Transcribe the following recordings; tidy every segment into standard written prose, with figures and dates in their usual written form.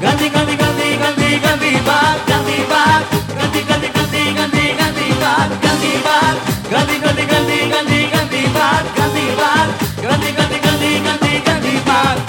गंदी गंदी गंदी गंदी गंदी बात, गंदी बात, गंदी गंदी गंदी गंदी गंदी बात, गंदी बात, गंदी गंदी गंदी गंदी गंदी बात, गंदी बात, गंदी गंदी गंदी गंदी गंदी बात।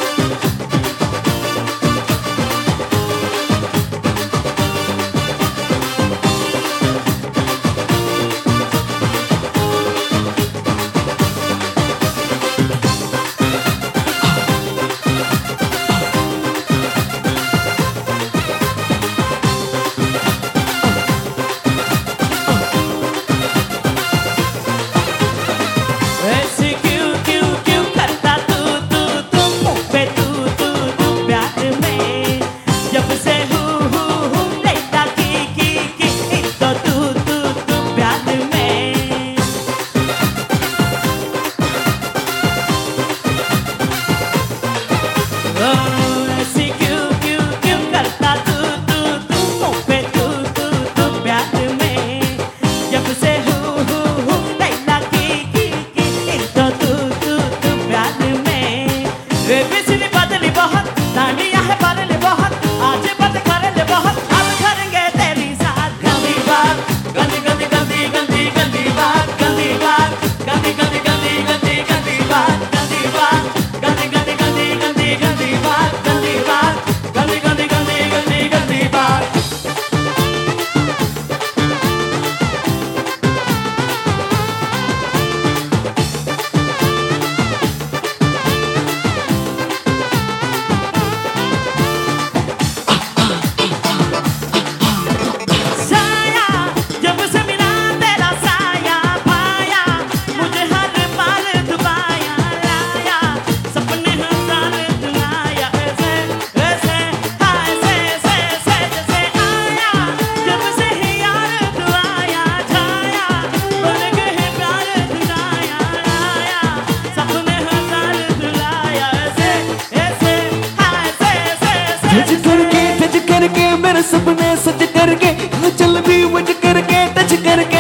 मेरे सपने सच करके चल भी वज करके टच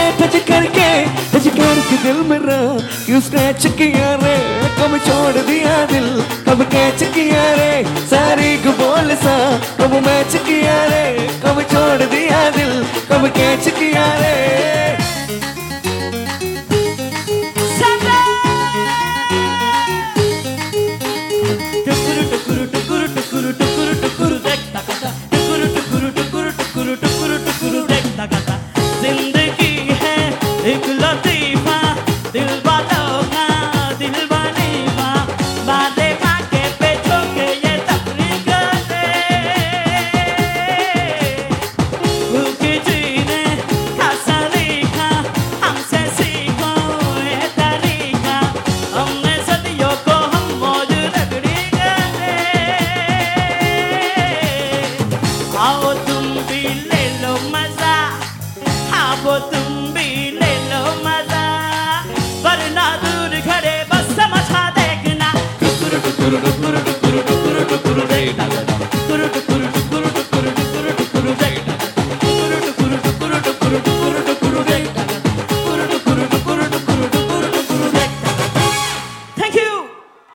करके दिल मेरा क्यों स्क्रैच किया रे, कब छोड़ दिया दिल कब कैच किया रे, सारी बोल सा कब मैच किया रे, कब छोड़ दिया दिल कब कैच किया रे। जिंदगी है एक लतीफा, दिल वालों का दिल बनीफा, बाले बाके पे छोके ये तफरी करते, भूखे जीने का सलीका हमसे सीखो ये तरीका, हमने सदियों को हम मौज रगड़ी करते। आओ तुम भी ले लो मजा, आओ तुम भी ले लो मजा, वरना दूर खड़े बस समझा देखना, टुकुर टुकुर टुकुर टुकुर टुकुर टुकुर देखना।